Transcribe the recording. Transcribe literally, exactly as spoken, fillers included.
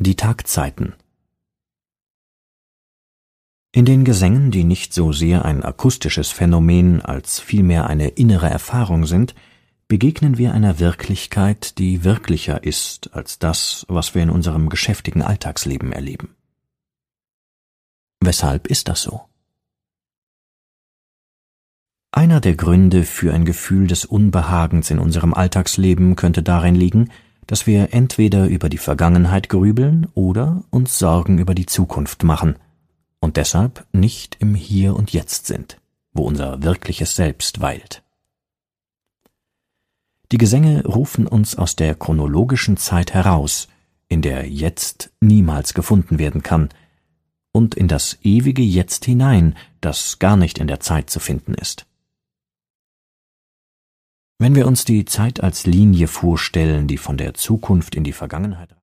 Die Tagzeiten. In den Gesängen, die nicht so sehr ein akustisches Phänomen als vielmehr eine innere Erfahrung sind, begegnen wir einer Wirklichkeit, die wirklicher ist als das, was wir in unserem geschäftigen Alltagsleben erleben. Weshalb ist das so? Einer der Gründe für ein Gefühl des Unbehagens in unserem Alltagsleben könnte darin liegen, dass wir entweder über die Vergangenheit grübeln oder uns Sorgen über die Zukunft machen und deshalb nicht im Hier und Jetzt sind, wo unser wirkliches Selbst weilt. Die Gesänge rufen uns aus der chronologischen Zeit heraus, in der Jetzt niemals gefunden werden kann, und in das ewige Jetzt hinein, das gar nicht in der Zeit zu finden ist. Wenn wir uns die Zeit als Linie vorstellen, die von der Zukunft in die Vergangenheit